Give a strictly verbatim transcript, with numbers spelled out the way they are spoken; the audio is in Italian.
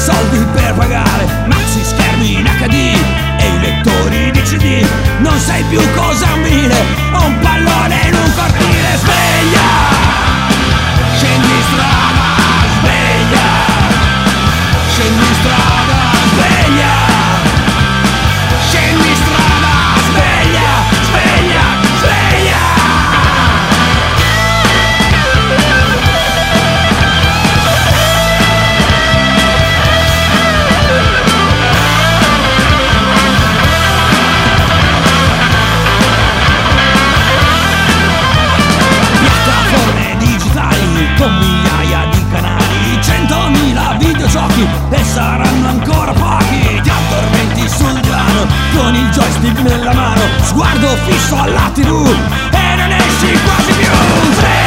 soldi per pagare maxi schermi in acca di e i lettori di C D. Non sai più cosa ambire, ho un pallone in un cortile. Sveglia, scendi in strada, sveglia, scendi in strada, sveglia, scendi in strada, sveglia, sveglia, sveglia. Con migliaia di canali, centomila videogiochi e saranno ancora pochi. Ti addormenti sul divano con il joystick nella mano, sguardo fisso alla tivù e non esci quasi più.